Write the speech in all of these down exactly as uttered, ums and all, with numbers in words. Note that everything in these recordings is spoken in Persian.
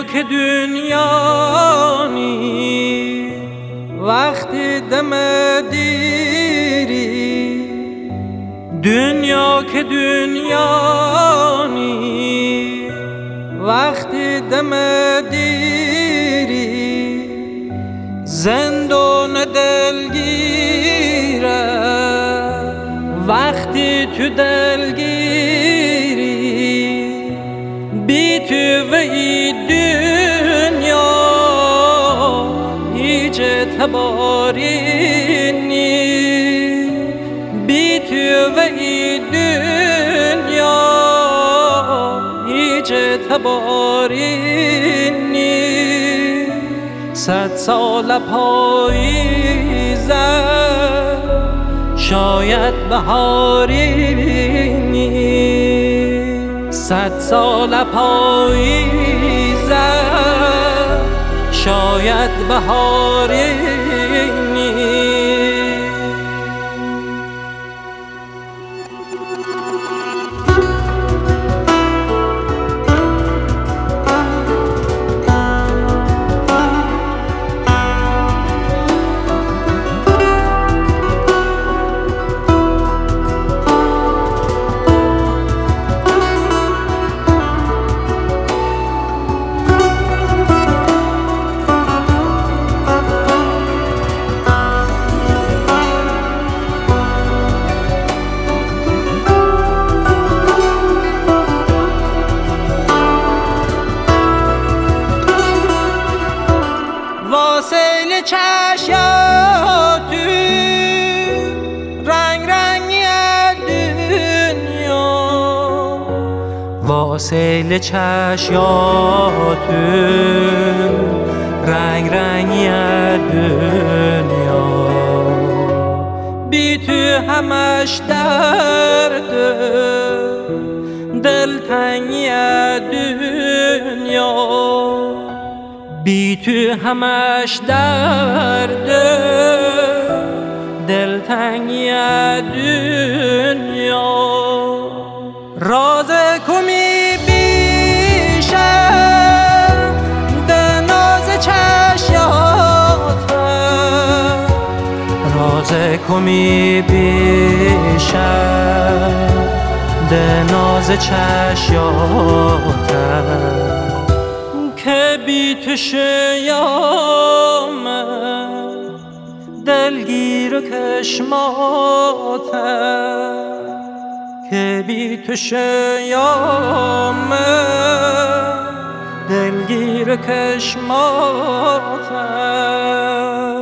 که دنیانی وقتی دم دیری، دنیا که دنیانی وقتی دم دیری، زندان دلگیره وقتی تو دلگیری، بی تو و ای دنیا هیچ اعتباری نی، بی تو و ای دنیا هیچ اعتباری نی. صد سال پاییزه شاید بهاری نی، صد سال پاییزه شاید بهاری نی. واسیل چشاتو رنگ رنگی دنیا، واسیل چشاتو رنگ رنگی دنیا، بی تو همش درد دلتنگی دنیا، بی تو همش درد دلتنگی دنیا. راز کمی بیشه دناز چشیات، راز کمی بیشه دناز چشیات، که بی تو شیامه دلگیر و کشماته، که بی تو شیامه دلگیر و کشماته.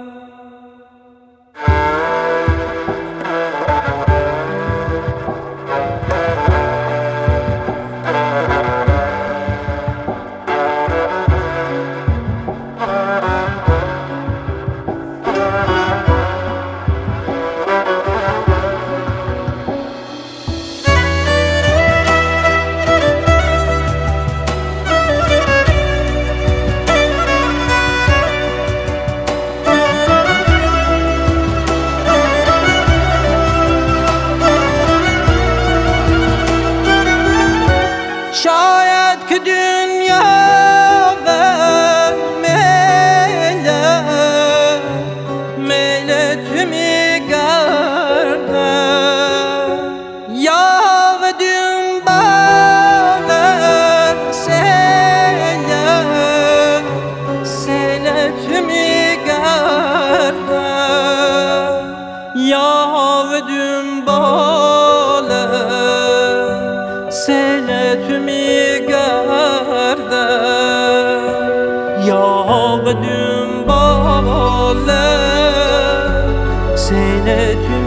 شاید که دنیا و میل میل تو میگرده، یا و دنبال سیل سیل تو میگرده، یا و دنبال سیل تو میگرده، یا به دنبال سیل تو